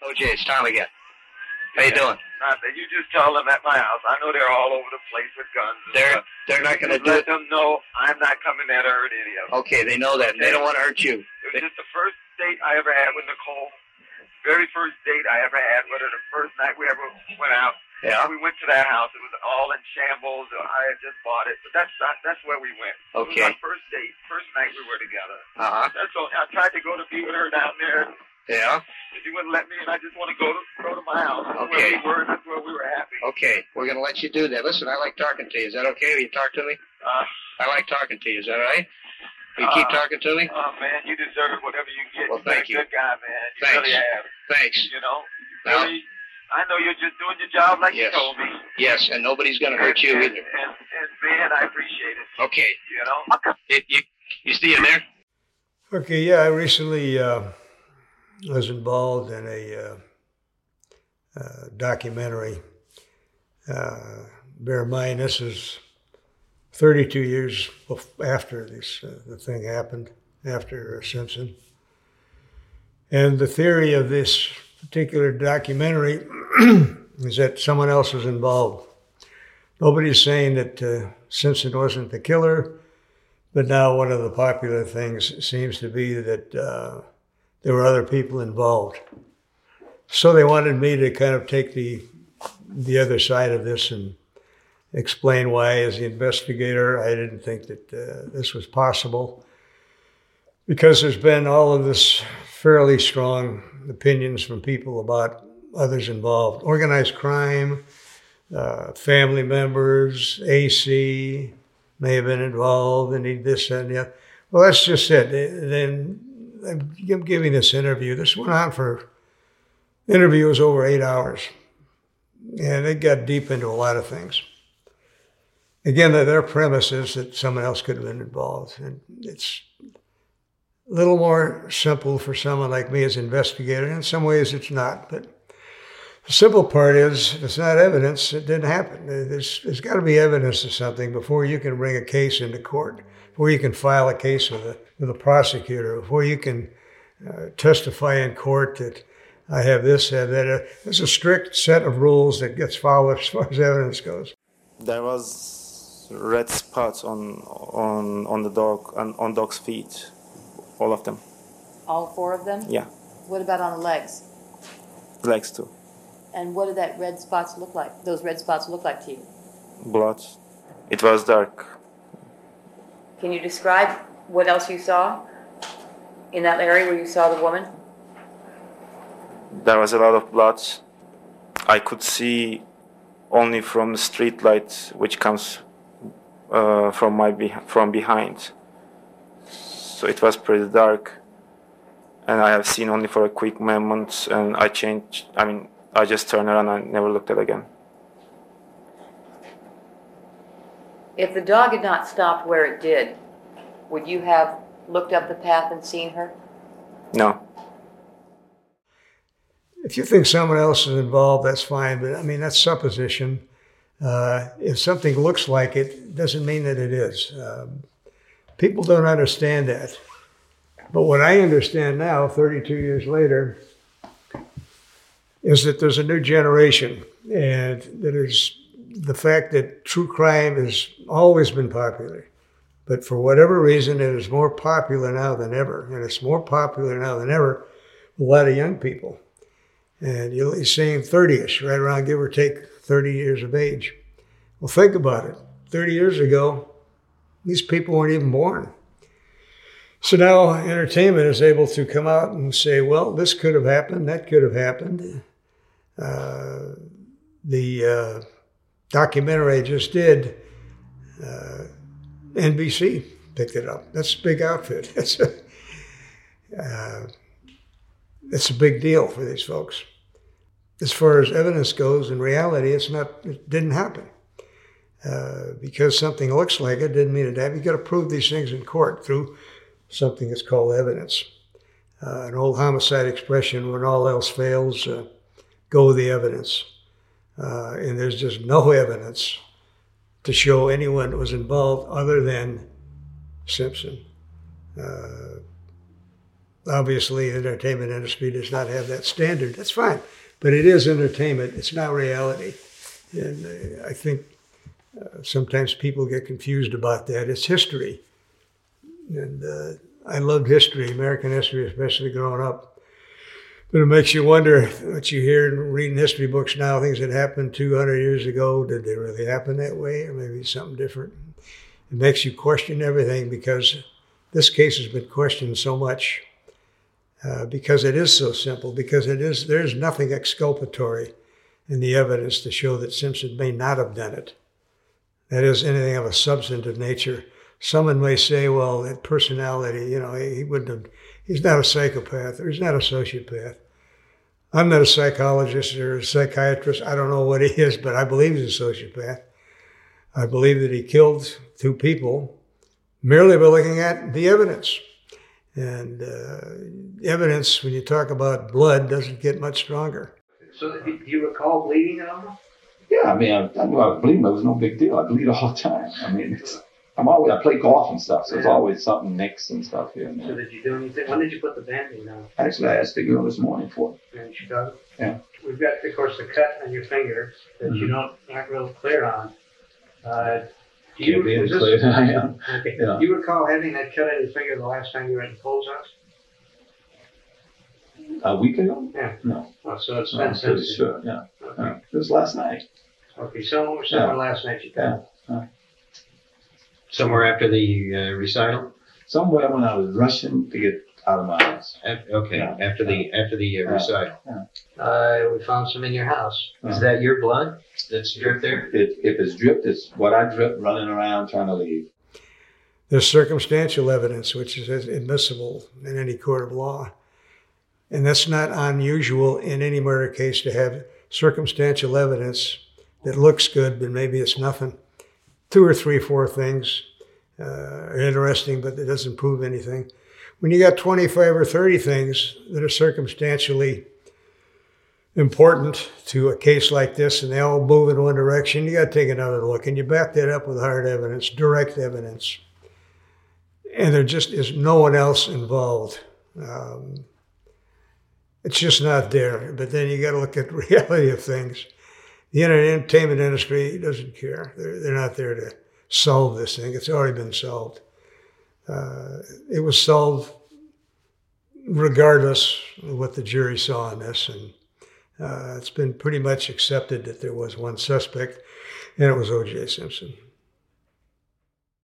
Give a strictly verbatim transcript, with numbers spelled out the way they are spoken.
O J, it's Tom again. How you doing? Not that you just tell them at my house. I know they're all over the place with guns. And they're stuff. they're not going to do let it. Let them know I'm not coming there to hurt any of them. Okay, they know that. Okay. They don't want to hurt you. It was just the first date I ever had with Nicole. Very first date I ever had with her. The first night we ever went out. Yeah. We went to that house. It was all in shambles. I had just bought it, but that's not, that's where we went. Okay. It was our first date. First night we were together. Uh huh. That's all. I tried to go to be with her down there. Yeah. She wouldn't let me, and I just want to go to go to my house. That's okay. Where we were, and that's where we were happy. Okay. We're going to let you do that. Listen, I like talking to you. Is that okay? Will you talk to me? Uh, I like talking to you. Is that all right? Will you uh, keep talking to me? Oh, man, you deserve whatever you get. Well, You've thank been a you. good guy, man. You Thanks. really have. Thanks. You know? Well, really, I know you're just doing your job like yes. you told me. Yes, and nobody's going to hurt you and, either. And, and, man, I appreciate it. Okay. You know? It, you, you see him there? Okay, yeah, I recently uh, was involved in a uh, uh, documentary. Uh, bear in mind, this is thirty-two years after this uh, the thing happened, after uh, Simpson. And the theory of this particular documentary is that someone else was involved. Nobody's saying that uh, Simpson wasn't the killer, but now one of the popular things seems to be that uh, there were other people involved. So they wanted me to kind of take the the other side of this and explain why, as the investigator, I didn't think that uh, this was possible. Because there's been all of this fairly strong opinions from people about others involved. Organized crime, uh, family members, A C may have been involved, and this and the other. Well, that's just it. Then I'm giving this interview. This went on for, the interview was over eight hours. And it got deep into a lot of things. Again, their premise is that someone else could have been involved. And it's a little more simple for someone like me as an investigator. In some ways, it's not. But the simple part is, if it's not evidence, it didn't happen. There's, there's got to be evidence of something before you can bring a case into court, before you can file a case with a, with a prosecutor, before you can uh, testify in court that I have this, have that. Uh, there's a strict set of rules that gets followed as far as evidence goes. There was red spots on on on the dog on, on dog's feet, all of them. All four of them? Yeah. What about on the legs? Legs too. And what did that red spots look like? Those red spots look like to you? Blood. It was dark. Can you describe what else you saw in that area where you saw the woman? There was a lot of blood. I could see only from the street light, which comes uh, from my be- from behind. So it was pretty dark, and I have seen only for a quick moment. And I changed. I mean, I just turned around and I never looked at it again. If the dog had not stopped where it did, would you have looked up the path and seen her? No. If you think someone else is involved, that's fine. But I mean, that's supposition. Uh, if something looks like it, doesn't mean that it is. Um, people don't understand that. But what I understand now, thirty-two years later, is that there's a new generation. And that is the fact that true crime has always been popular. But for whatever reason, it is more popular now than ever. And it's more popular now than ever with a lot of young people. And you're saying thirty-ish, right around give or take thirty years of age. Well, think about it. thirty years ago, these people weren't even born. So now entertainment is able to come out and say, well, this could have happened, that could have happened. Uh, the uh, documentary I just did, uh, N B C picked it up. That's a big outfit. It's a, uh, it's a big deal for these folks. As far as evidence goes, in reality, it's not. It didn't happen. Uh, because something looks like it didn't mean it happened. You've got to prove these things in court through something that's called evidence. Uh, an old homicide expression, when all else fails, uh, go with the evidence. Uh, and there's just no evidence to show anyone was involved other than Simpson. Uh, obviously the entertainment industry does not have that standard. That's fine, but it is entertainment. It's not reality. And uh, I think uh, sometimes people get confused about that. It's history. And uh, I loved history, American history, especially growing up. But it makes you wonder what you hear in reading history books now, things that happened two hundred years ago, did they really happen that way? Or maybe something different? It makes you question everything, because this case has been questioned so much, uh, because it is so simple, because it is, there's nothing exculpatory in the evidence to show that Simpson may not have done it. That is, anything of a substantive nature. Someone may say, well, that personality, you know, he, he wouldn't have, he's not a psychopath, or he's not a sociopath. I'm not a psychologist or a psychiatrist. I don't know what he is, but I believe he's a sociopath. I believe that he killed two people merely by looking at the evidence. And uh, evidence, when you talk about blood, doesn't get much stronger. So do you recall bleeding at all? Yeah, I mean, I, I knew I was bleeding, but it was no big deal. I bleed all the time. I mean, it's, I'm always, I play golf and stuff, so there's always something nicks and stuff here and So there. did you do anything? When did you put the Band-Aid on? Actually, I asked the girl this morning for it. In Chicago? Yeah. We've got, of course, the cut on your finger that you Mhm. don't, aren't real clear on. Uh, do Can't be any was this- clearer than I am. Okay. Yeah. Do you recall having that cut on your finger the last time you were at Cole's house? A week ago? Yeah. No, Oh, so it's no been I'm pretty since. sure, yeah. Okay. yeah. It was last night. Okay, somewhere, somewhere Yeah. last night you Yeah. cut. Somewhere after the uh, recital? Somewhere when I was rushing to get out of my house. Af- Okay, Yeah. after the, after the uh, Yeah. recital. Uh, we found some in your house. Is that your blood that's dripped there? It, if it's dripped, it's what I drip running around trying to leave. There's circumstantial evidence, which is admissible in any court of law. And that's not unusual in any murder case, to have circumstantial evidence that looks good, but maybe it's nothing. Two or three, four things uh, are interesting, but it doesn't prove anything. When you got twenty-five or thirty things that are circumstantially important to a case like this, and they all move in one direction, you got to take another look. And you back that up with hard evidence, direct evidence. And there just is no one else involved. Um, it's just not there. But then you got to look at the reality of things. The entertainment industry doesn't care. They're, they're not there to solve this thing. It's already been solved. Uh, it was solved regardless of what the jury saw in this. And uh, it's been pretty much accepted that there was one suspect, and it was O J Simpson.